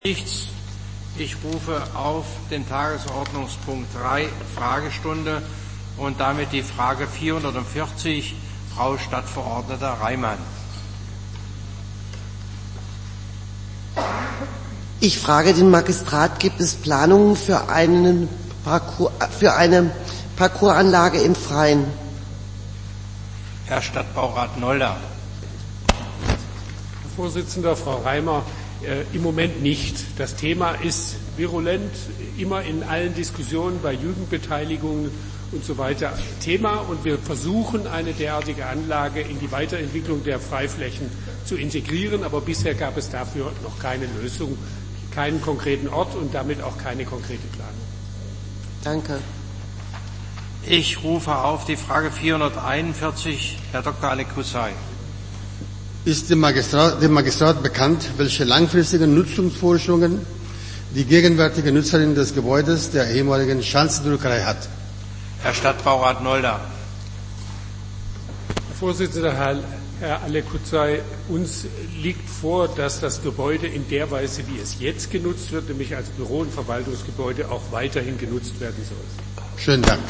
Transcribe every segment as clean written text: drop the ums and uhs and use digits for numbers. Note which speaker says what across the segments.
Speaker 1: Nichts. Ich rufe auf den Tagesordnungspunkt 3, Fragestunde, und damit die Frage 440, Frau Stadtverordnete Reimann.
Speaker 2: Ich frage den Magistrat, gibt es Planungen für eine Parcoursanlage im Freien?
Speaker 1: Herr Stadtbaurat Nolder.
Speaker 3: Herr Vorsitzender, Frau Reimer, im Moment nicht. Das Thema ist virulent, immer in allen Diskussionen bei Jugendbeteiligung und so weiter Thema, und wir versuchen, eine derartige Anlage in die Weiterentwicklung der Freiflächen zu integrieren, aber bisher gab es dafür noch keine Lösung, keinen konkreten Ort und damit auch keine konkrete Planung.
Speaker 2: Danke.
Speaker 1: Ich rufe auf die Frage 441, Herr Dr. Alekusai.
Speaker 4: Ist dem Magistrat bekannt, welche langfristigen Nutzungsvorstellungen die gegenwärtige Nutzerin des Gebäudes der ehemaligen Schanzendruckerei hat?
Speaker 1: Herr Stadtbaurat Nolder.
Speaker 3: Herr Vorsitzender, Herr Alekusai, uns liegt vor, dass das Gebäude in der Weise, wie es jetzt genutzt wird, nämlich als Büro- und Verwaltungsgebäude, auch weiterhin genutzt werden soll.
Speaker 4: Schönen Dank.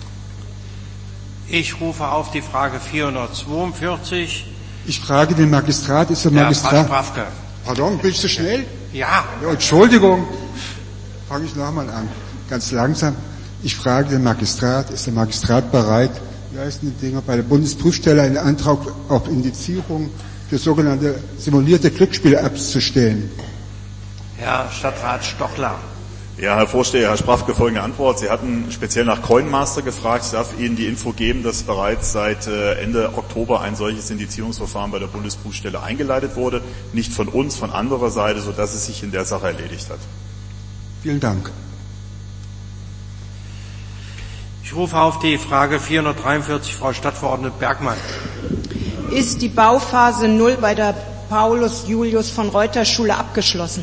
Speaker 1: Ich rufe auf die Frage 442.
Speaker 5: Ich frage den Magistrat, ist der Magistrat...
Speaker 1: Herr Sprafke.
Speaker 5: Pardon, bin ich zu schnell?
Speaker 1: Ja.
Speaker 5: Entschuldigung. Fange ich nochmal an. Ganz langsam. Ich frage den Magistrat, ist der Magistrat bereit, wie heißen die Dinger, bei der Bundesprüfstelle einen Antrag auf Indizierung für sogenannte simulierte Glücksspiel-Apps zu stellen?
Speaker 1: Herr Stadtrat Stochler.
Speaker 6: Ja, Herr Vorsteher, Herr Sprafke, folgende Antwort. Sie hatten speziell nach Coinmaster gefragt. Ich darf Ihnen die Info geben, dass bereits seit Ende Oktober ein solches Indizierungsverfahren bei der Bundesprüfstelle eingeleitet wurde. Nicht von uns, von anderer Seite, sodass es sich in der Sache erledigt hat.
Speaker 5: Vielen Dank.
Speaker 1: Ich rufe auf die Frage 443, Frau Stadtverordnete Bergmann.
Speaker 7: Ist die Bauphase 0 bei der Paulus-Julius-von-Reuter-Schule abgeschlossen?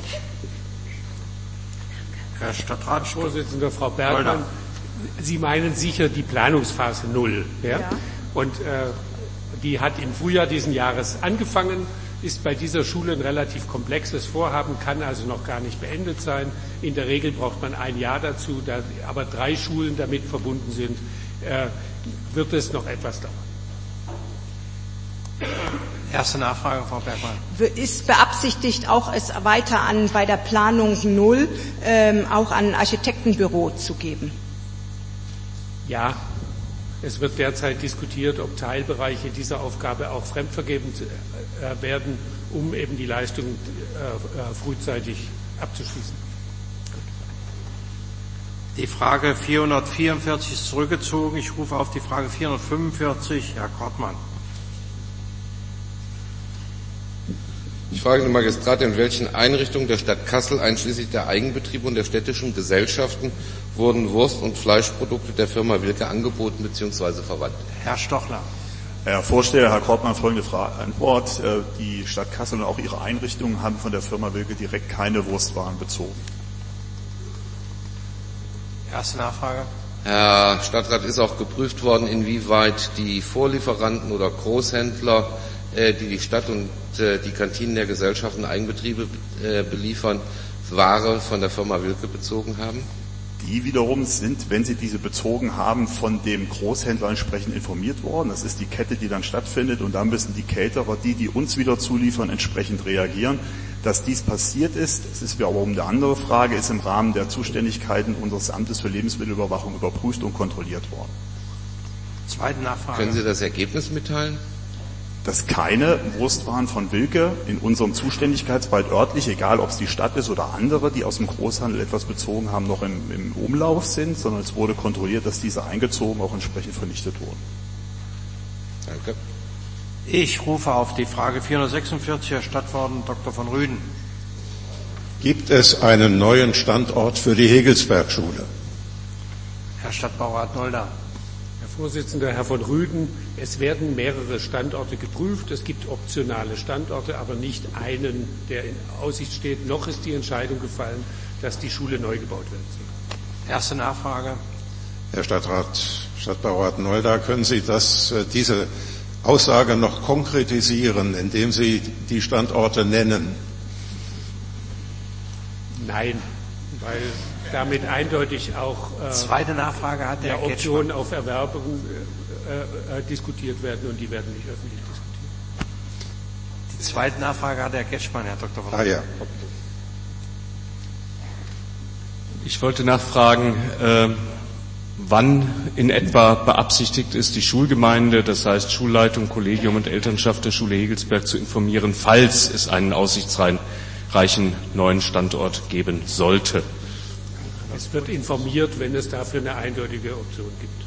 Speaker 1: Herr Stadtrat
Speaker 3: Vorsitzender, Frau Bergmann, Sie meinen sicher die Planungsphase 0. Ja? Und die hat im Frühjahr diesen Jahres angefangen, ist bei dieser Schule ein relativ komplexes Vorhaben, kann also noch gar nicht beendet sein. In der Regel braucht man ein Jahr dazu, da aber 3 Schulen damit verbunden sind, wird es noch etwas dauern.
Speaker 1: Erste Nachfrage, Frau Bergmann.
Speaker 7: Ist beabsichtigt, auch es weiter bei der Planung 0 auch an ein Architektenbüro zu geben?
Speaker 3: Ja, es wird derzeit diskutiert, ob Teilbereiche dieser Aufgabe auch fremdvergeben werden, um eben die Leistung frühzeitig abzuschließen.
Speaker 1: Die Frage 444 ist zurückgezogen. Ich rufe auf die Frage 445, Herr Kortmann.
Speaker 8: Ich frage den Magistrat, in welchen Einrichtungen der Stadt Kassel, einschließlich der Eigenbetriebe und der städtischen Gesellschaften, wurden Wurst- und Fleischprodukte der Firma Wilke angeboten bzw. verwandt?
Speaker 1: Herr Stochler.
Speaker 6: Herr Vorsteher, Herr Kortmann, folgende Antwort. Die Stadt Kassel und auch ihre Einrichtungen haben von der Firma Wilke direkt keine Wurstwaren bezogen.
Speaker 1: Erste Nachfrage.
Speaker 8: Herr Stadtrat, ist auch geprüft worden, inwieweit die Vorlieferanten oder Großhändler, die Stadt und die Kantinen der Gesellschaften, Eigenbetriebe beliefern, Ware von der Firma Wilke bezogen haben?
Speaker 6: Die wiederum sind, wenn sie diese bezogen haben, von dem Großhändler entsprechend informiert worden. Das ist die Kette, die dann stattfindet, und da müssen die Caterer, die uns wieder zuliefern, entsprechend reagieren. Dass dies passiert ist, das ist wiederum eine andere Frage, ist im Rahmen der Zuständigkeiten unseres Amtes für Lebensmittelüberwachung überprüft und kontrolliert worden.
Speaker 1: Zweite Nachfrage.
Speaker 8: Können Sie das Ergebnis mitteilen?
Speaker 6: Dass keine Wurstwaren von Wilke in unserem Zuständigkeitswald örtlich, egal ob es die Stadt ist oder andere, die aus dem Großhandel etwas bezogen haben, noch im Umlauf sind, sondern es wurde kontrolliert, dass diese eingezogen auch entsprechend vernichtet wurden.
Speaker 8: Danke.
Speaker 1: Ich rufe auf die Frage 446, Herr Stadtverordneter Dr. von Rüden.
Speaker 9: Gibt es einen neuen Standort für die Hegelsberg-Schule?
Speaker 1: Herr Stadtbaurat Nolder.
Speaker 3: Herr Vorsitzender, Herr von Rüden, es werden mehrere Standorte geprüft. Es gibt optionale Standorte, aber nicht einen, der in Aussicht steht. Noch ist die Entscheidung gefallen, dass die Schule neu gebaut werden soll.
Speaker 1: Erste Nachfrage.
Speaker 9: Herr Stadtbaurat Nolder, können Sie diese Aussage noch konkretisieren, indem Sie die Standorte nennen?
Speaker 3: Nein, weil damit eindeutig auch
Speaker 1: zweite Nachfrage hat der
Speaker 3: Optionen auf Erwerbung diskutiert werden und die werden nicht öffentlich diskutiert.
Speaker 1: Die zweite Nachfrage hat Herr Getschmann, Herr Dr. Wolf.
Speaker 9: Ja.
Speaker 10: Ich wollte nachfragen, wann in etwa beabsichtigt ist, die Schulgemeinde, das heißt Schulleitung, Kollegium und Elternschaft der Schule Hegelsberg zu informieren, falls es einen aussichtsreichen neuen Standort geben sollte.
Speaker 3: Es wird informiert, wenn es dafür eine eindeutige Option gibt.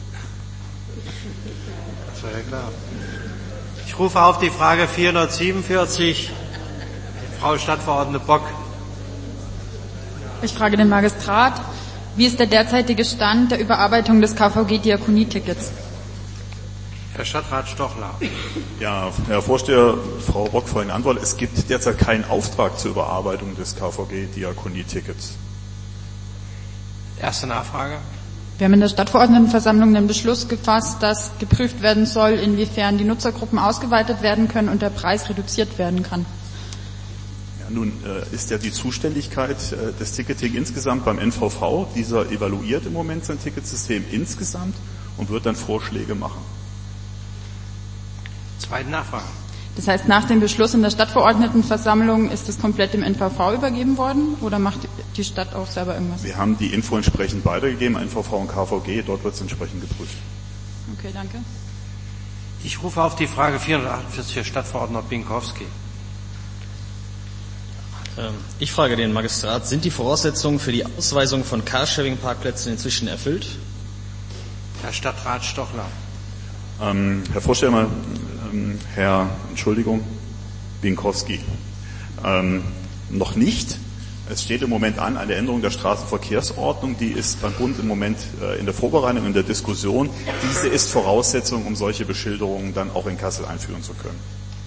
Speaker 1: Das war ja klar. Ich rufe auf die Frage 447, Frau Stadtverordnete Bock.
Speaker 11: Ich frage den Magistrat, wie ist der derzeitige Stand der Überarbeitung des KVG-Diakonietickets?
Speaker 1: Herr Stadtrat Stochler.
Speaker 6: Ja, Herr Vorsteher, Frau Bock vorhin antwortet, es gibt derzeit keinen Auftrag zur Überarbeitung des KVG-Diakonietickets.
Speaker 1: Erste Nachfrage.
Speaker 11: Wir haben in der Stadtverordnetenversammlung den Beschluss gefasst, dass geprüft werden soll, inwiefern die Nutzergruppen ausgeweitet werden können und der Preis reduziert werden kann.
Speaker 6: Nun ist ja die Zuständigkeit des Ticketing insgesamt beim NVV. Dieser evaluiert im Moment sein Ticketsystem insgesamt und wird dann Vorschläge machen.
Speaker 1: Zweite Nachfrage.
Speaker 11: Das heißt, nach dem Beschluss in der Stadtverordnetenversammlung ist es komplett dem NVV übergeben worden oder macht die Stadt auch selber irgendwas?
Speaker 6: Wir haben die Info entsprechend weitergegeben, NVV und KVG, dort wird es entsprechend geprüft.
Speaker 11: Okay, danke.
Speaker 1: Ich rufe auf die Frage 448, Herr Stadtverordneter Binkowski.
Speaker 12: Ich frage den Magistrat, sind die Voraussetzungen für die Ausweisung von Carsharing-Parkplätzen inzwischen erfüllt?
Speaker 1: Herr Stadtrat Stochler.
Speaker 6: Herr Vorsteher, Binkowski. Noch nicht. Es steht im Moment an eine Änderung der Straßenverkehrsordnung, die ist beim Bund im Moment in der Vorbereitung, in der Diskussion. Diese ist Voraussetzung, um solche Beschilderungen dann auch in Kassel einführen zu können.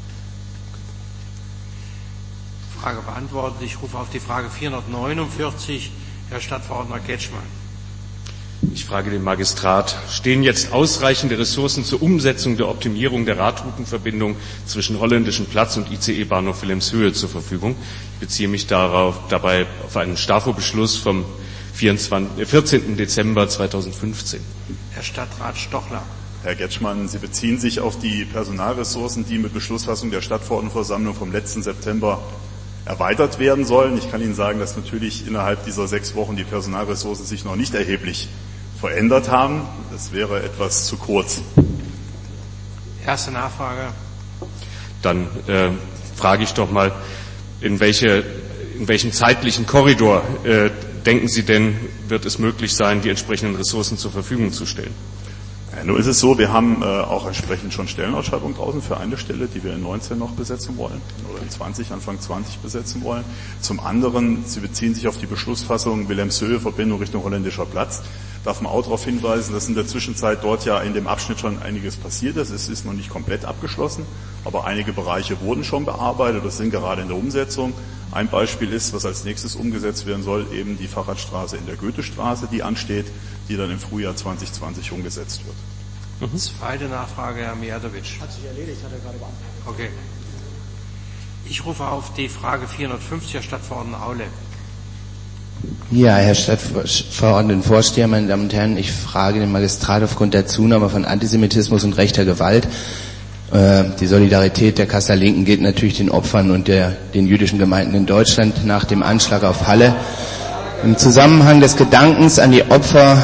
Speaker 1: Frage beantwortet. Ich rufe auf die Frage 449, Herr Stadtverordneter Getschmann.
Speaker 10: Ich frage den Magistrat, stehen jetzt ausreichende Ressourcen zur Umsetzung der Optimierung der Radroutenverbindung zwischen Holländischen Platz und ICE-Bahnhof Wilhelmshöhe zur Verfügung? Ich beziehe mich dabei auf einen STAFO-Beschluss vom 14. Dezember 2015.
Speaker 1: Herr Stadtrat Stochler.
Speaker 6: Herr Getschmann, Sie beziehen sich auf die Personalressourcen, die mit Beschlussfassung der Stadtverordnetenversammlung vom letzten September erweitert werden sollen. Ich kann Ihnen sagen, dass natürlich innerhalb dieser 6 Wochen die Personalressourcen sich noch nicht erheblich verändert haben. Das wäre etwas zu kurz.
Speaker 1: Erste Nachfrage.
Speaker 10: Dann frage ich doch mal, in welchem zeitlichen Korridor denken Sie denn, wird es möglich sein, die entsprechenden Ressourcen zur Verfügung zu stellen?
Speaker 6: Ja, nun ist es so, wir haben auch entsprechend schon Stellenausschreibungen draußen für eine Stelle, die wir in 19 noch besetzen wollen oder in 20, Anfang 20 besetzen wollen. Zum anderen, Sie beziehen sich auf die Beschlussfassung Wilhelmshöhe, Verbindung Richtung Holländischer Platz. Darf man auch darauf hinweisen, dass in der Zwischenzeit dort ja in dem Abschnitt schon einiges passiert ist. Es ist noch nicht komplett abgeschlossen, aber einige Bereiche wurden schon bearbeitet, das sind gerade in der Umsetzung. Ein Beispiel ist, was als nächstes umgesetzt werden soll, eben die Fahrradstraße in der Goethestraße, die ansteht, die dann im Frühjahr 2020 umgesetzt wird.
Speaker 1: Zweite Nachfrage, Herr Mijatovic.
Speaker 13: Hat sich erledigt, hat er gerade beantwortet.
Speaker 1: Okay. Ich rufe auf die Frage 450, Herr Stadtverordneter Aule.
Speaker 14: Ja, Herr Stadtverordnetenvorsteher, meine Damen und Herren, ich frage den Magistrat aufgrund der Zunahme von Antisemitismus und rechter Gewalt. Die Solidarität der Kasseler Linken gilt natürlich den Opfern und den jüdischen Gemeinden in Deutschland nach dem Anschlag auf Halle. Im Zusammenhang des Gedenkens an die Opfer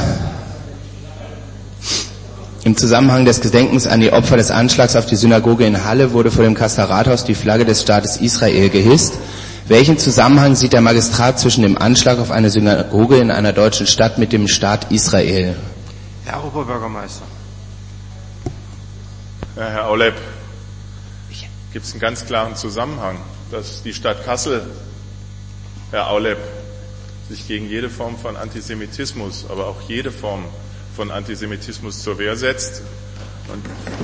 Speaker 14: des Anschlags auf die Synagoge in Halle wurde vor dem Kasseler Rathaus die Flagge des Staates Israel gehisst. Welchen Zusammenhang sieht der Magistrat zwischen dem Anschlag auf eine Synagoge in einer deutschen Stadt mit dem Staat Israel?
Speaker 1: Herr Oberbürgermeister.
Speaker 15: Ja, Herr Aulep, gibt es einen ganz klaren Zusammenhang, dass die Stadt Kassel, Herr Aulep, sich gegen jede Form von Antisemitismus, aber auch jede Form von Antisemitismus zur Wehr setzt und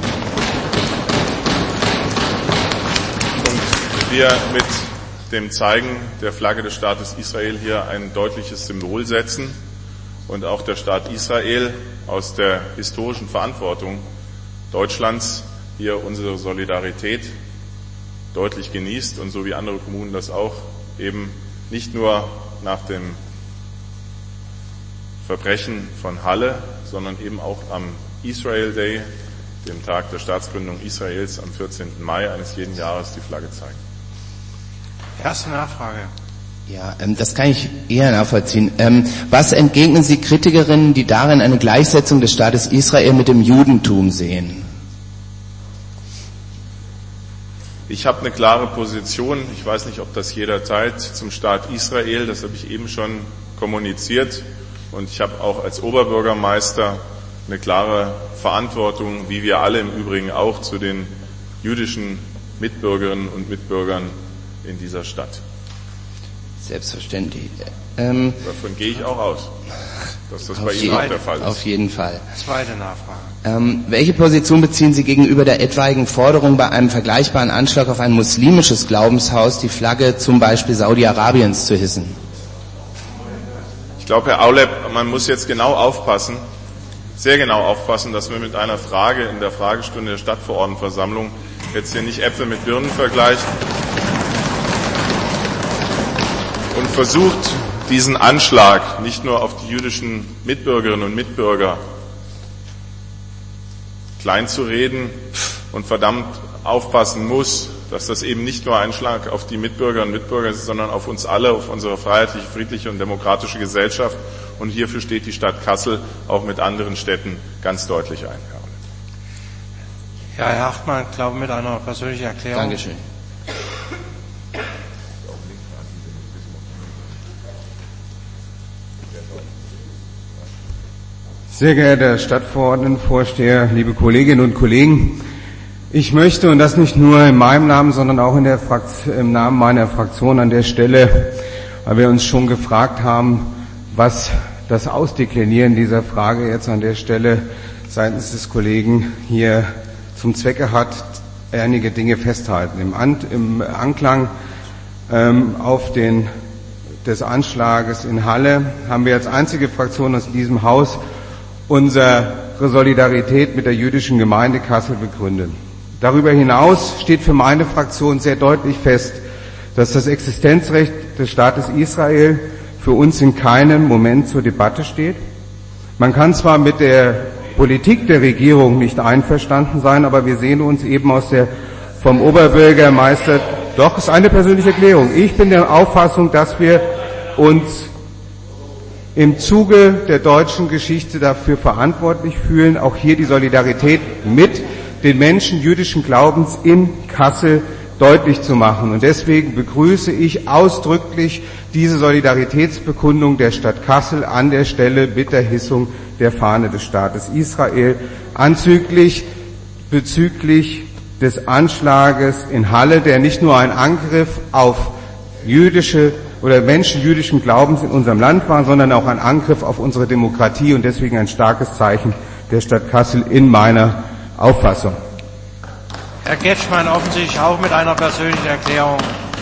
Speaker 15: wir mit dem Zeigen der Flagge des Staates Israel hier ein deutliches Symbol setzen und auch der Staat Israel aus der historischen Verantwortung Deutschlands hier unsere Solidarität deutlich genießt und so wie andere Kommunen das auch eben nicht nur nach dem Verbrechen von Halle, sondern eben auch am Israel Day, dem Tag der Staatsgründung Israels am 14. Mai eines jeden Jahres, die Flagge zeigen.
Speaker 1: Erste Nachfrage.
Speaker 14: Ja, das kann ich eher nachvollziehen. Was entgegnen Sie Kritikerinnen, die darin eine Gleichsetzung des Staates Israel mit dem Judentum sehen?
Speaker 15: Ich habe eine klare Position. Ich weiß nicht, ob das jeder teilt zum Staat Israel. Das habe ich eben schon kommuniziert. Und ich habe auch als Oberbürgermeister eine klare Verantwortung, wie wir alle im Übrigen auch, zu den jüdischen Mitbürgerinnen und Mitbürgern in dieser Stadt.
Speaker 14: Selbstverständlich.
Speaker 15: Davon gehe ich auch aus, dass das bei Ihnen auch der Fall ist.
Speaker 14: Auf jeden Fall.
Speaker 1: Zweite Nachfrage.
Speaker 14: Welche Position beziehen Sie gegenüber der etwaigen Forderung, bei einem vergleichbaren Anschlag auf ein muslimisches Glaubenshaus die Flagge zum Beispiel Saudi-Arabiens zu hissen?
Speaker 15: Ich glaube, Herr Aulep, man muss jetzt genau aufpassen, sehr genau aufpassen, dass wir mit einer Frage in der Fragestunde der Stadtverordnetenversammlung jetzt hier nicht Äpfel mit Birnen vergleichen und versucht, diesen Anschlag nicht nur auf die jüdischen Mitbürgerinnen und Mitbürger kleinzureden und verdammt aufpassen muss, dass das eben nicht nur ein Schlag auf die Mitbürgerinnen und Mitbürger ist, sondern auf uns alle, auf unsere freiheitliche, friedliche und demokratische Gesellschaft. Und hierfür steht die Stadt Kassel auch mit anderen Städten ganz deutlich ein.
Speaker 1: Ja, Herr Hartmann, ich glaube mit einer persönlichen Erklärung.
Speaker 14: Dankeschön.
Speaker 16: Sehr geehrter Stadtverordnetenvorsteher, liebe Kolleginnen und Kollegen, ich möchte, und das nicht nur in meinem Namen, sondern auch im Namen meiner Fraktion an der Stelle, weil wir uns schon gefragt haben, was das Ausdeklinieren dieser Frage jetzt an der Stelle seitens des Kollegen hier zum Zwecke hat, einige Dinge festhalten. Im Anklang auf des Anschlages in Halle haben wir als einzige Fraktion aus diesem Haus unsere Solidarität mit der jüdischen Gemeinde Kassel begründet. Darüber hinaus steht für meine Fraktion sehr deutlich fest, dass das Existenzrecht des Staates Israel für uns in keinem Moment zur Debatte steht. Man kann zwar mit der Politik der Regierung nicht einverstanden sein, aber wir sehen uns eben vom Oberbürgermeister, doch, ist eine persönliche Erklärung. Ich bin der Auffassung, dass wir uns im Zuge der deutschen Geschichte dafür verantwortlich fühlen, auch hier die Solidarität mit den Menschen jüdischen Glaubens in Kassel deutlich zu machen. Und deswegen begrüße ich ausdrücklich diese Solidaritätsbekundung der Stadt Kassel an der Stelle mit der Hissung der Fahne des Staates Israel bezüglich des Anschlages in Halle, der nicht nur ein Angriff auf jüdische oder Menschen jüdischen Glaubens in unserem Land war, sondern auch ein Angriff auf unsere Demokratie und deswegen ein starkes Zeichen der Stadt Kassel in meiner Auffassung.
Speaker 1: Herr Getschmann offensichtlich auch mit einer persönlichen Erklärung.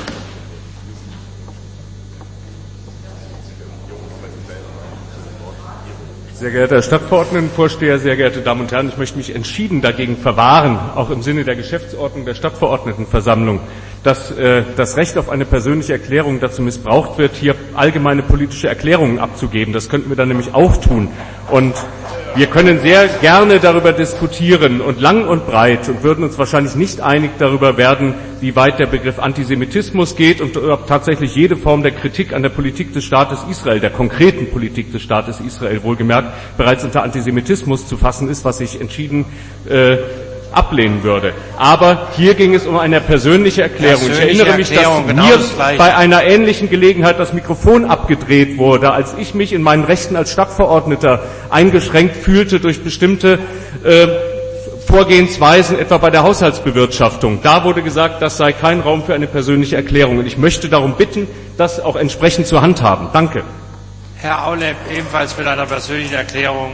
Speaker 10: Sehr geehrter Herr Stadtverordnetenvorsteher, sehr geehrte Damen und Herren, ich möchte mich entschieden dagegen verwahren, auch im Sinne der Geschäftsordnung der Stadtverordnetenversammlung, dass das Recht auf eine persönliche Erklärung dazu missbraucht wird, hier allgemeine politische Erklärungen abzugeben. Das könnten wir dann nämlich auch tun. Und wir können sehr gerne darüber diskutieren und lang und breit und würden uns wahrscheinlich nicht einig darüber werden, wie weit der Begriff Antisemitismus geht und ob tatsächlich jede Form der Kritik an der Politik des Staates Israel, der konkreten Politik des Staates Israel wohlgemerkt, bereits unter Antisemitismus zu fassen ist, was ich entschieden ablehnen würde. Aber hier ging es um eine persönliche Erklärung. Ich erinnere mich, dass mir bei einer ähnlichen Gelegenheit das Mikrofon abgedreht wurde, als ich mich in meinen Rechten als Stadtverordneter eingeschränkt fühlte durch bestimmte Vorgehensweisen, etwa bei der Haushaltsbewirtschaftung. Da wurde gesagt, das sei kein Raum für eine persönliche Erklärung. Und ich möchte darum bitten, das auch entsprechend zu handhaben. Danke.
Speaker 1: Herr Aulep, ebenfalls mit einer persönlichen Erklärung.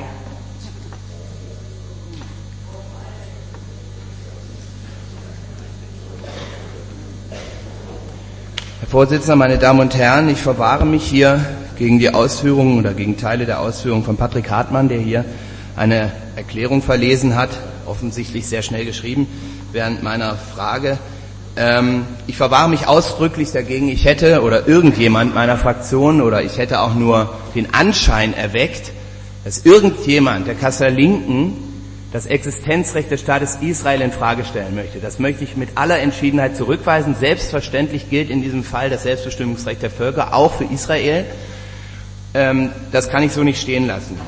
Speaker 14: Herr Vorsitzender, meine Damen und Herren, ich verwahre mich hier gegen die Ausführungen oder gegen Teile der Ausführungen von Patrick Hartmann, der hier eine Erklärung verlesen hat, offensichtlich sehr schnell geschrieben, während meiner Frage Ich verwahre mich ausdrücklich dagegen, ich hätte oder irgendjemand meiner Fraktion oder ich hätte auch nur den Anschein erweckt, dass irgendjemand der Kasseler Linken das Existenzrecht des Staates Israel in Frage stellen möchte. Das möchte ich mit aller Entschiedenheit zurückweisen. Selbstverständlich gilt in diesem Fall das Selbstbestimmungsrecht der Völker auch für Israel. Das kann ich so nicht stehen lassen.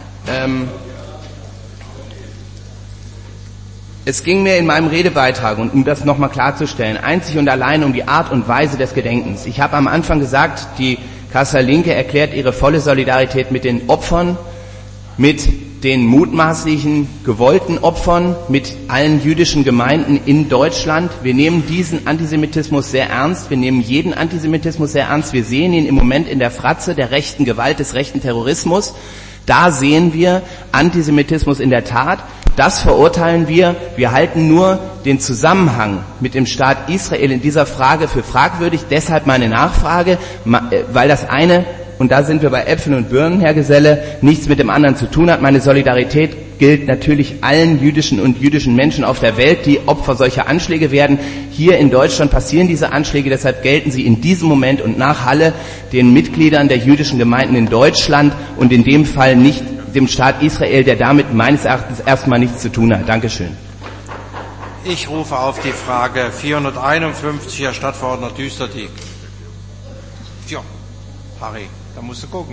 Speaker 14: Es ging mir in meinem Redebeitrag, und um das nochmal klarzustellen, einzig und allein um die Art und Weise des Gedenkens. Ich habe am Anfang gesagt, die Kasseler Linke erklärt ihre volle Solidarität mit den Opfern, mit den mutmaßlichen gewollten Opfern, mit allen jüdischen Gemeinden in Deutschland. Wir nehmen diesen Antisemitismus sehr ernst, wir nehmen jeden Antisemitismus sehr ernst. Wir sehen ihn im Moment in der Fratze der rechten Gewalt, des rechten Terrorismus. Da sehen wir Antisemitismus in der Tat. Das verurteilen wir. Wir halten nur den Zusammenhang mit dem Staat Israel in dieser Frage für fragwürdig. Deshalb meine Nachfrage, weil das eine, und da sind wir bei Äpfeln und Birnen, Herr Geselle, nichts mit dem anderen zu tun hat. Meine Solidarität gilt natürlich allen jüdischen und jüdischen Menschen auf der Welt, die Opfer solcher Anschläge werden. Hier in Deutschland passieren diese Anschläge, deshalb gelten sie in diesem Moment und nach Halle den Mitgliedern der jüdischen Gemeinden in Deutschland und in dem Fall nicht dem Staat Israel, der damit meines Erachtens erstmal nichts zu tun hat. Dankeschön.
Speaker 1: Ich rufe auf die Frage 451, Herr Stadtverordneter Düsterdieck. Ja, Harry, da musst du gucken.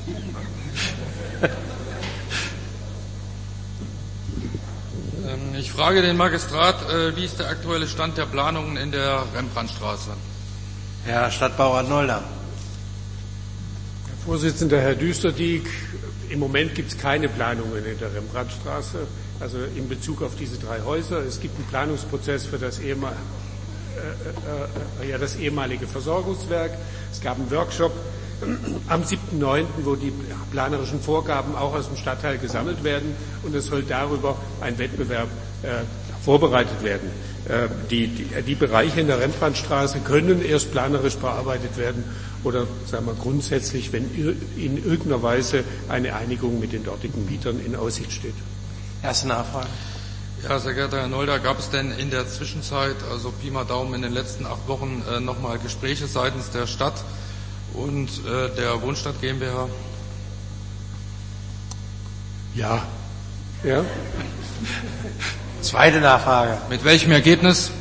Speaker 17: Ich frage den Magistrat, wie ist der aktuelle Stand der Planungen in der Rembrandtstraße?
Speaker 1: Herr Stadtbaurat Nolder.
Speaker 3: Herr Vorsitzender, Herr Düsterdieck, im Moment gibt es keine Planungen in der Rembrandtstraße, also in Bezug auf diese 3 Häuser. Es gibt einen Planungsprozess für das ehemalige Versorgungswerk. Es gab einen Workshop am 7.9., wo die planerischen Vorgaben auch aus dem Stadtteil gesammelt werden, und es soll darüber ein Wettbewerb vorbereitet werden. Die Bereiche in der Rembrandtstraße können erst planerisch bearbeitet werden oder, sagen wir, grundsätzlich, wenn in irgendeiner Weise eine Einigung mit den dortigen Mietern in Aussicht steht.
Speaker 1: Erste Nachfrage.
Speaker 17: Ja, sehr geehrter Herr Nolder, gab es denn in der Zwischenzeit, also Pi mal Daumen, in den letzten 8 Wochen nochmal Gespräche seitens der Stadt und der Wohnstadt GmbH?
Speaker 3: Ja. Ja.
Speaker 1: Zweite Nachfrage.
Speaker 17: Mit welchem Ergebnis?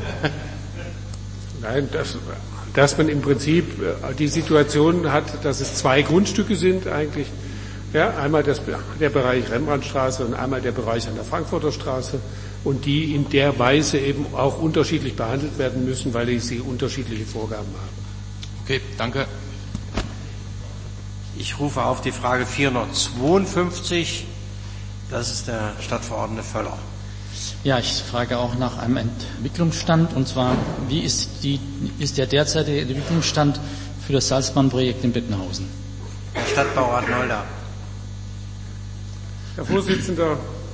Speaker 3: Nein, dass man im Prinzip die Situation hat, dass es 2 Grundstücke sind eigentlich. Ja, einmal der Bereich Rembrandtstraße und einmal der Bereich an der Frankfurter Straße, und die in der Weise eben auch unterschiedlich behandelt werden müssen, weil sie unterschiedliche Vorgaben haben.
Speaker 17: Okay, danke.
Speaker 1: Ich rufe auf die Frage 452. Das ist der Stadtverordnete Völler.
Speaker 18: Ja, ich frage auch nach einem Entwicklungsstand, und zwar, wie ist der derzeitige Entwicklungsstand für das Salzbahnprojekt in Bettenhausen?
Speaker 1: Herr Stadtbaurat Nolder.
Speaker 3: Herr Vorsitzender,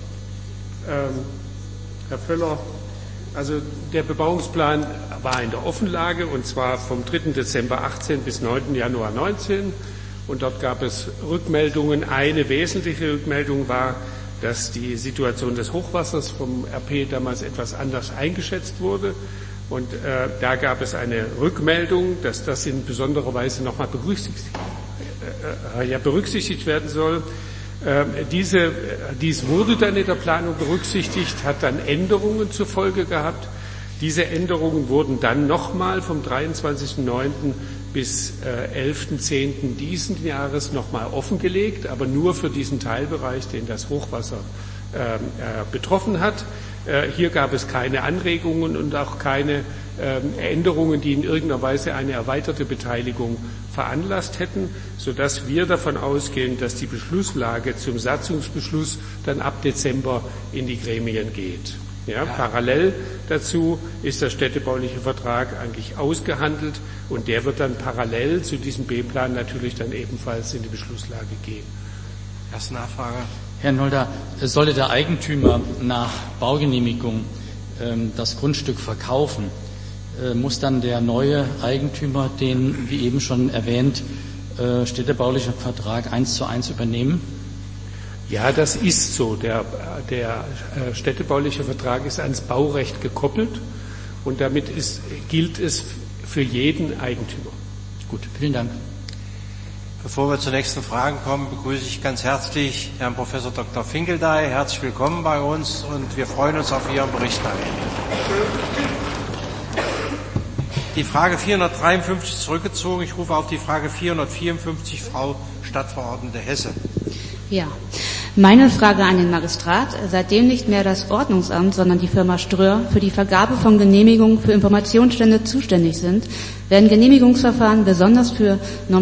Speaker 3: Herr Völler, also der Bebauungsplan war in der Offenlage, und zwar vom 3. Dezember 18 bis 9. Januar 19, und dort gab es Rückmeldungen. Eine wesentliche Rückmeldung war, dass die Situation des Hochwassers vom RP damals etwas anders eingeschätzt wurde, und da gab es eine Rückmeldung, dass das in besonderer Weise nochmal berücksichtigt werden soll. Dies wurde dann in der Planung berücksichtigt, hat dann Änderungen zur Folge gehabt. Diese Änderungen wurden dann nochmal vom 23.09. bis 11.10. diesen Jahres nochmal offengelegt, aber nur für diesen Teilbereich, den das Hochwasser betroffen hat. Hier gab es keine Anregungen und auch keine Änderungen, die in irgendeiner Weise eine erweiterte Beteiligung veranlasst hätten, sodass wir davon ausgehen, dass die Beschlusslage zum Satzungsbeschluss dann ab Dezember in die Gremien geht. Ja, parallel dazu ist der städtebauliche Vertrag eigentlich ausgehandelt, und der wird dann parallel zu diesem B-Plan natürlich dann ebenfalls in die Beschlusslage gehen.
Speaker 1: Erste Nachfrage.
Speaker 18: Herr Nolder, sollte der Eigentümer nach Baugenehmigung das Grundstück verkaufen, muss dann der neue Eigentümer den, wie eben schon erwähnt, städtebaulichen Vertrag 1:1 übernehmen?
Speaker 3: Ja, das ist so. Der städtebauliche Vertrag ist ans Baurecht gekoppelt, Und damit gilt es für jeden Eigentümer.
Speaker 18: Gut, vielen Dank.
Speaker 1: Bevor wir zur nächsten Frage kommen, begrüße ich ganz herzlich Herrn Professor Dr. Finkeldey. Herzlich willkommen bei uns und wir freuen uns auf Ihren Bericht. Die Frage 453 ist zurückgezogen. Ich rufe auf die Frage 454 Frau Stadtverordnete Hesse.
Speaker 19: Ja, meine Frage an den Magistrat. Seitdem nicht mehr das Ordnungsamt, sondern die Firma Ströer für die Vergabe von Genehmigungen für Informationsstände zuständig sind, werden Genehmigungsverfahren besonders für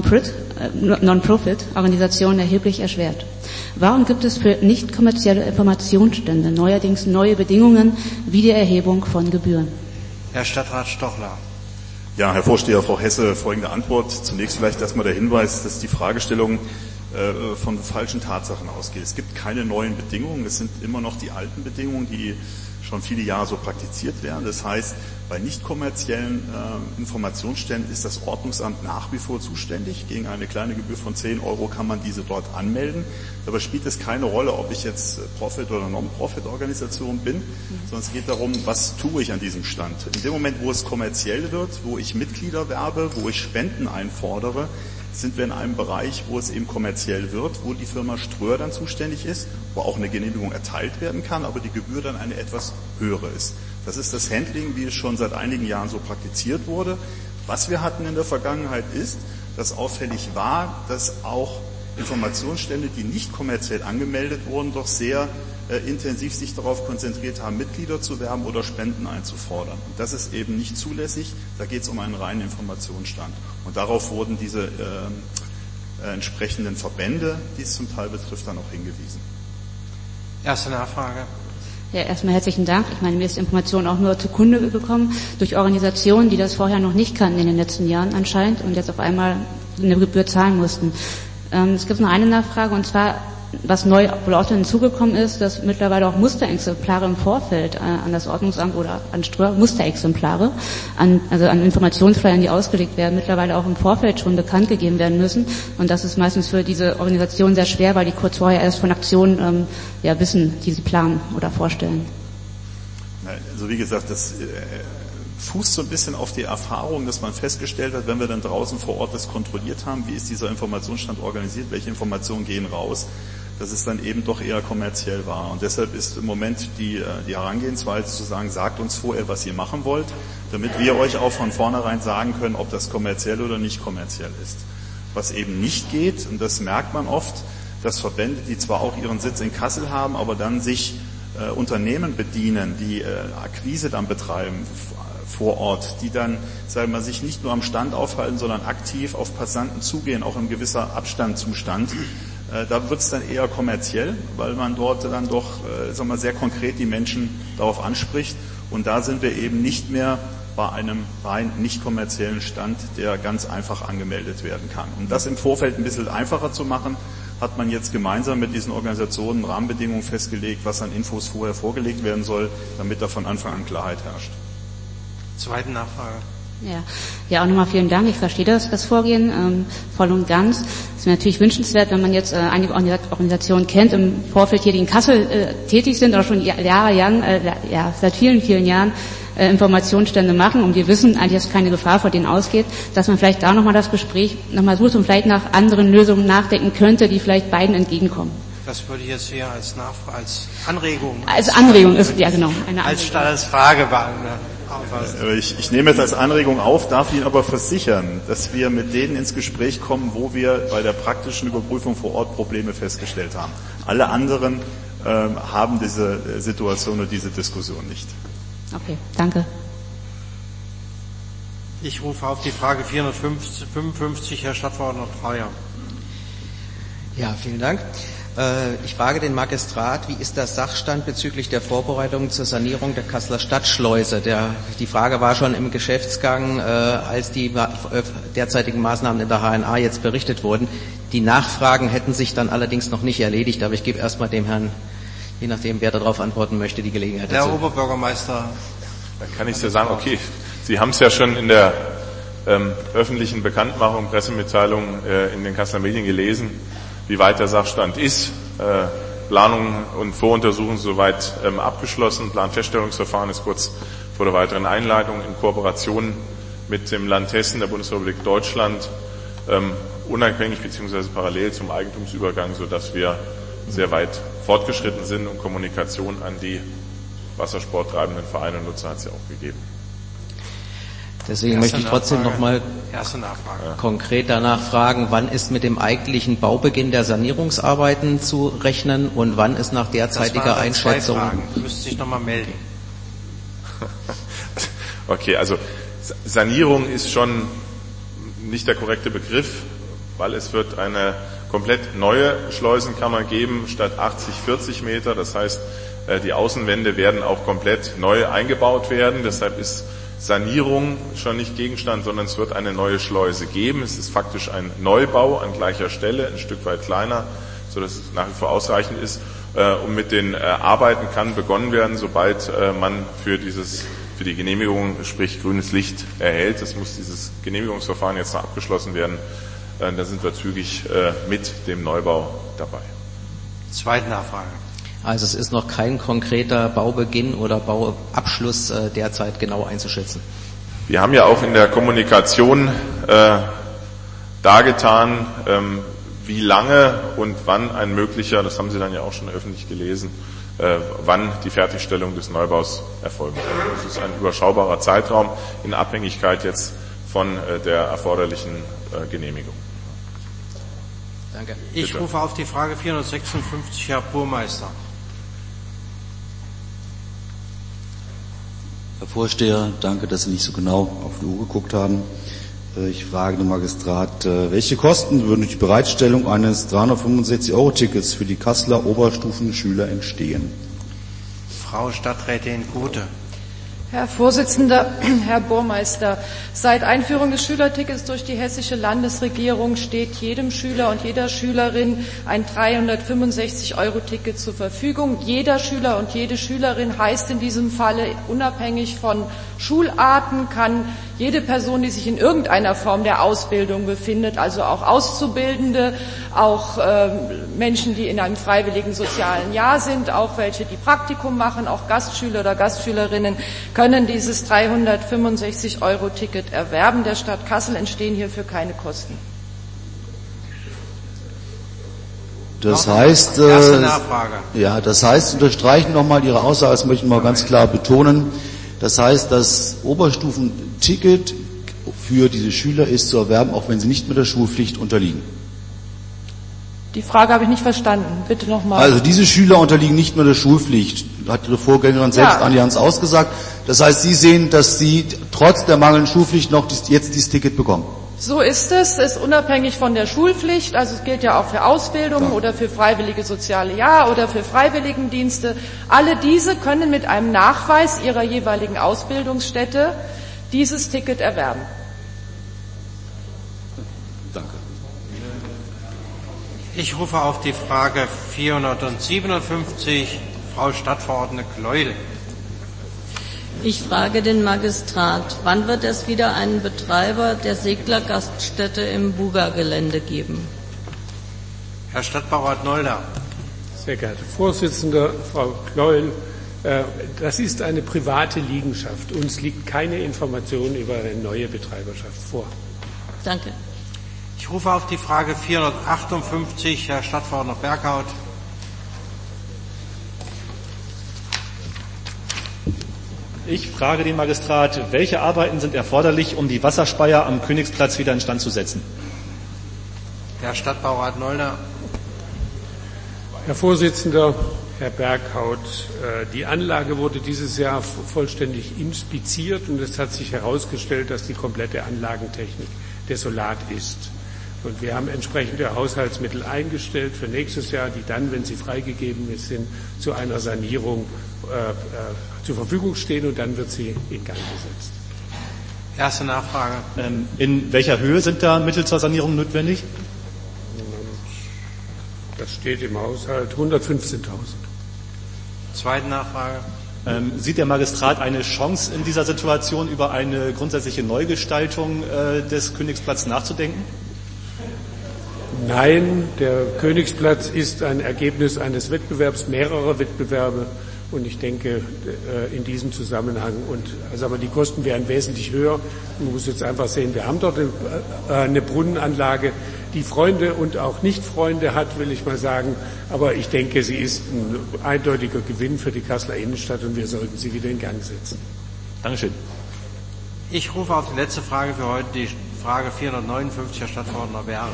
Speaker 19: Non-Profit-Organisationen erheblich erschwert. Warum gibt es für nicht kommerzielle Informationsstände neuerdings neue Bedingungen wie die Erhebung von Gebühren?
Speaker 1: Herr Stadtrat Stochler.
Speaker 6: Ja, Herr Vorsteher, Frau Hesse, folgende Antwort. Zunächst vielleicht erstmal der Hinweis, dass die Fragestellung von falschen Tatsachen ausgeht. Es gibt keine neuen Bedingungen, es sind immer noch die alten Bedingungen, die schon viele Jahre so praktiziert werden. Das heißt, bei nicht kommerziellen Informationsständen ist das Ordnungsamt nach wie vor zuständig. Gegen eine kleine Gebühr von 10 € kann man diese dort anmelden. Dabei spielt es keine Rolle, ob ich jetzt Profit- oder Non-Profit-Organisation bin, sondern es geht darum, was tue ich an diesem Stand. In dem Moment, wo es kommerziell wird, wo ich Mitglieder werbe, wo ich Spenden einfordere, sind wir in einem Bereich, wo es eben kommerziell wird, wo die Firma Ströer dann zuständig ist, wo auch eine Genehmigung erteilt werden kann, aber die Gebühr dann eine etwas höhere ist. Das ist das Handling, wie es schon seit einigen Jahren so praktiziert wurde. Was wir hatten in der Vergangenheit ist, dass auffällig war, dass auch Informationsstände, die nicht kommerziell angemeldet wurden, doch sehr intensiv sich darauf konzentriert haben, Mitglieder zu werben oder Spenden einzufordern. Und das ist eben nicht zulässig. Da geht es um einen reinen Informationsstand. Und darauf wurden diese entsprechenden Verbände, die es zum Teil betrifft, dann auch hingewiesen.
Speaker 1: Erste Nachfrage.
Speaker 19: Ja, erstmal herzlichen Dank. Ich meine, mir ist die Information auch nur zugrunde gekommen durch Organisationen, die das vorher noch nicht kannten in den letzten Jahren anscheinend und jetzt auf einmal eine Gebühr zahlen mussten. Es gibt noch eine Nachfrage, und zwar, was neu wohl auch hinzugekommen ist, dass mittlerweile auch Musterexemplare im Vorfeld an das Ordnungsamt oder an Ströer, Musterexemplare, also an Informationsflyern, die ausgelegt werden, mittlerweile auch im Vorfeld schon bekannt gegeben werden müssen. Und das ist meistens für diese Organisation sehr schwer, weil die kurz vorher erst von Aktionen wissen, die sie planen oder vorstellen.
Speaker 6: Also wie gesagt, das fußt so ein bisschen auf die Erfahrung, dass man festgestellt hat, wenn wir dann draußen vor Ort das kontrolliert haben, wie ist dieser Informationsstand organisiert, welche Informationen gehen raus, dass es dann eben doch eher kommerziell war. Und deshalb ist im Moment die Herangehensweise zu sagen, sagt uns vorher, was ihr machen wollt, damit wir euch auch von vornherein sagen können, ob das kommerziell oder nicht kommerziell ist. Was eben nicht geht, und das merkt man oft, dass Verbände, die zwar auch ihren Sitz in Kassel haben, aber dann sich Unternehmen bedienen, die Akquise dann betreiben vor Ort, die dann, sagen wir mal, sich nicht nur am Stand aufhalten, sondern aktiv auf Passanten zugehen, auch in gewisser Abstandzustand. Da wird es dann eher kommerziell, weil man dort dann doch, sagen wir mal, sehr konkret die Menschen darauf anspricht. Und da sind wir eben nicht mehr bei einem rein nicht kommerziellen Stand, der ganz einfach angemeldet werden kann. Um das im Vorfeld ein bisschen einfacher zu machen, hat man jetzt gemeinsam mit diesen Organisationen Rahmenbedingungen festgelegt, was an Infos vorher vorgelegt werden soll, damit da von Anfang an Klarheit herrscht.
Speaker 1: Zweite Nachfrage.
Speaker 19: Ja, auch nochmal vielen Dank. Ich verstehe das Vorgehen voll und ganz. Es ist natürlich wünschenswert, wenn man jetzt einige Organisationen kennt, im Vorfeld hier, die in Kassel tätig sind oder schon seit vielen, vielen Jahren Informationsstände machen und wir wissen eigentlich, dass keine Gefahr vor denen ausgeht, dass man vielleicht da nochmal das Gespräch nochmal sucht und vielleicht nach anderen Lösungen nachdenken könnte, die vielleicht beiden entgegenkommen.
Speaker 1: Das würde ich jetzt hier als Anregung.
Speaker 19: Als Anregung ist, ja genau. Eine Anregung.
Speaker 1: Als Frage
Speaker 6: Ich nehme es als Anregung auf, darf Ihnen aber versichern, dass wir mit denen ins Gespräch kommen, wo wir bei der praktischen Überprüfung vor Ort Probleme festgestellt haben. Alle anderen haben diese Situation und diese Diskussion nicht.
Speaker 19: Okay, danke.
Speaker 1: Ich rufe auf die Frage 455, Herr Stadtverordneter Breyer.
Speaker 20: Ja, vielen Dank. Ich frage den Magistrat, wie ist der Sachstand bezüglich der Vorbereitungen zur Sanierung der Kasseler Stadtschleuse? Die Frage war schon im Geschäftsgang, als die derzeitigen Maßnahmen in der HNA jetzt berichtet wurden. Die Nachfragen hätten sich dann allerdings noch nicht erledigt, aber ich gebe erstmal dem Herrn, je nachdem wer darauf antworten möchte, die Gelegenheit dazu.
Speaker 1: Herr Oberbürgermeister.
Speaker 15: Da kann ich ja sagen, okay, Sie haben es ja schon in der öffentlichen Bekanntmachung, Pressemitteilung in den Kasseler Medien gelesen, wie weit der Sachstand ist. Planung und Voruntersuchung soweit abgeschlossen. Planfeststellungsverfahren ist kurz vor der weiteren Einleitung in Kooperation mit dem Land Hessen der Bundesrepublik Deutschland unabhängig bzw. parallel zum Eigentumsübergang, sodass wir sehr weit fortgeschritten sind, und Kommunikation an die wassersporttreibenden Vereine und Nutzer hat es ja auch gegeben.
Speaker 20: Deswegen möchte ich trotzdem nochmal konkret danach fragen, wann ist mit dem eigentlichen Baubeginn der Sanierungsarbeiten zu rechnen und wann ist nach derzeitiger Einschätzung...
Speaker 1: Du müsstest dich nochmal melden.
Speaker 15: Okay, also Sanierung ist schon nicht der korrekte Begriff, weil es wird eine komplett neue Schleusenkammer geben statt 80-40 Meter. Das heißt, die Außenwände werden auch komplett neu eingebaut werden. Deshalb ist Sanierung schon nicht Gegenstand, sondern es wird eine neue Schleuse geben. Es ist faktisch ein Neubau an gleicher Stelle, ein Stück weit kleiner, sodass es nach wie vor ausreichend ist. Und mit den Arbeiten kann begonnen werden, sobald man für die Genehmigung, sprich grünes Licht, erhält. Es muss dieses Genehmigungsverfahren jetzt noch abgeschlossen werden. Da sind wir zügig mit dem Neubau dabei.
Speaker 1: Zweite Nachfrage.
Speaker 20: Also es ist noch kein konkreter Baubeginn oder Bauabschluss derzeit genau einzuschätzen.
Speaker 15: Wir haben ja auch in der Kommunikation dargetan, wie lange und wann ein möglicher, das haben Sie dann ja auch schon öffentlich gelesen, wann die Fertigstellung des Neubaus erfolgen kann. Das ist ein überschaubarer Zeitraum in Abhängigkeit jetzt von der erforderlichen Genehmigung.
Speaker 20: Danke.
Speaker 1: Ich rufe auf die Frage 456, Herr Burmeister.
Speaker 21: Herr Vorsteher, danke, dass Sie nicht so genau auf die Uhr geguckt haben. Ich frage den Magistrat, welche Kosten würden durch die Bereitstellung eines 365-Euro-Tickets für die Kasseler Oberstufenschüler entstehen?
Speaker 1: Frau Stadträtin Gute.
Speaker 11: Herr Vorsitzender, Herr Burmeister, seit Einführung des Schülertickets durch die hessische Landesregierung steht jedem Schüler und jeder Schülerin ein 365-Euro-Ticket zur Verfügung. Jeder Schüler und jede Schülerin heißt in diesem Falle, unabhängig von Schularten, kann jede Person, die sich in irgendeiner Form der Ausbildung befindet, also auch Auszubildende, auch Menschen, die in einem freiwilligen sozialen Jahr sind, auch welche, die Praktikum machen, auch Gastschüler oder Gastschülerinnen, können dieses 365-Euro-Ticket erwerben. Der Stadt Kassel entstehen hierfür keine Kosten.
Speaker 21: Das heißt,
Speaker 1: erste Nachfrage.
Speaker 21: Ja, das heißt, unterstreichen nochmal Ihre Aussage, das möchte ich mal ganz klar betonen. Das heißt, das Oberstufenticket für diese Schüler ist zu erwerben, auch wenn sie nicht mit der Schulpflicht unterliegen.
Speaker 11: Die Frage habe ich nicht verstanden. Bitte nochmal.
Speaker 21: Also diese Schüler unterliegen nicht mehr der Schulpflicht, hat Ihre Vorgängerin selbst Allianz ausgesagt. Das heißt, Sie sehen, dass Sie trotz der mangelnden Schulpflicht noch jetzt dieses Ticket bekommen.
Speaker 11: So ist es. Es ist unabhängig von der Schulpflicht. Also es gilt ja auch für Ausbildung oder für freiwillige soziale Jahr oder für Freiwilligendienste. Alle diese können mit einem Nachweis ihrer jeweiligen Ausbildungsstätte dieses Ticket erwerben.
Speaker 21: Danke.
Speaker 1: Ich rufe auf die Frage 457, Frau Stadtverordnete Gleudel.
Speaker 22: Ich frage den Magistrat, wann wird es wieder einen Betreiber der Seglergaststätte im Buga-Gelände geben?
Speaker 1: Herr Stadtbaurat Nolda.
Speaker 3: Sehr geehrte Vorsitzende, Frau Gleudel, das ist eine private Liegenschaft. Uns liegt keine Information über eine neue Betreiberschaft vor.
Speaker 22: Danke.
Speaker 1: Ich rufe auf die Frage 458, Herr Stadtverordneter Berghaut.
Speaker 23: Ich frage den Magistrat, welche Arbeiten sind erforderlich, um die Wasserspeier am Königsplatz wieder instand zu setzen?
Speaker 1: Herr Stadtbaurat Nolda.
Speaker 3: Herr Vorsitzender, Herr Berghaut, die Anlage wurde dieses Jahr vollständig inspiziert und es hat sich herausgestellt, dass die komplette Anlagentechnik desolat ist. Und wir haben entsprechende Haushaltsmittel eingestellt für nächstes Jahr, die dann, wenn sie freigegeben sind, zu einer Sanierung zur Verfügung stehen und dann wird sie in Gang gesetzt.
Speaker 1: Erste Nachfrage.
Speaker 23: In welcher Höhe sind da Mittel zur Sanierung notwendig?
Speaker 3: Das steht im Haushalt 115.000.
Speaker 1: Zweite Nachfrage.
Speaker 23: Sieht der Magistrat eine Chance in dieser Situation, über eine grundsätzliche Neugestaltung des Königsplatzes nachzudenken?
Speaker 3: Nein, der Königsplatz ist ein Ergebnis eines Wettbewerbs, mehrerer Wettbewerbe. Und ich denke, in diesem Zusammenhang, aber die Kosten wären wesentlich höher. Man muss jetzt einfach sehen, wir haben dort eine Brunnenanlage, die Freunde und auch Nicht-Freunde hat, will ich mal sagen. Aber ich denke, sie ist ein eindeutiger Gewinn für die Kasseler Innenstadt und wir sollten sie wieder in Gang setzen.
Speaker 23: Dankeschön.
Speaker 1: Ich rufe auf die letzte Frage für heute, die Frage 459, Herr Stadtverordneter Werl.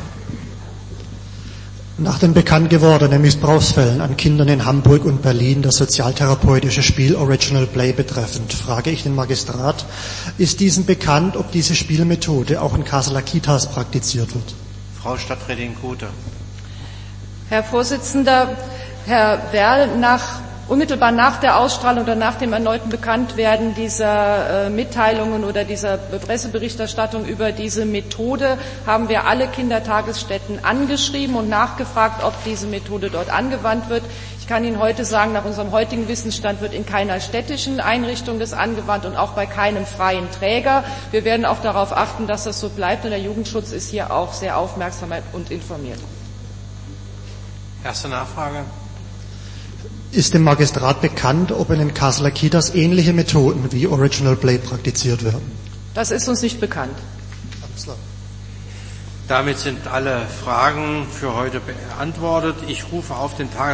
Speaker 2: Nach den bekannt gewordenen Missbrauchsfällen an Kindern in Hamburg und Berlin das sozialtherapeutische Spiel Original Play betreffend, frage ich den Magistrat, ist diesem bekannt, ob diese Spielmethode auch in Kasseler Kitas praktiziert wird?
Speaker 1: Frau Stadträtin Gute.
Speaker 11: Herr Vorsitzender, Herr Werl, unmittelbar nach der Ausstrahlung oder nach dem erneuten Bekanntwerden dieser Mitteilungen oder dieser Presseberichterstattung über diese Methode haben wir alle Kindertagesstätten angeschrieben und nachgefragt, ob diese Methode dort angewandt wird. Ich kann Ihnen heute sagen, nach unserem heutigen Wissensstand wird in keiner städtischen Einrichtung das angewandt und auch bei keinem freien Träger. Wir werden auch darauf achten, dass das so bleibt und der Jugendschutz ist hier auch sehr aufmerksam und informiert.
Speaker 1: Erste Nachfrage.
Speaker 2: Ist dem Magistrat bekannt, ob in den Kasseler Kitas ähnliche Methoden wie Original Play praktiziert werden?
Speaker 11: Das ist uns nicht bekannt.
Speaker 1: Damit sind alle Fragen für heute beantwortet. Ich rufe auf den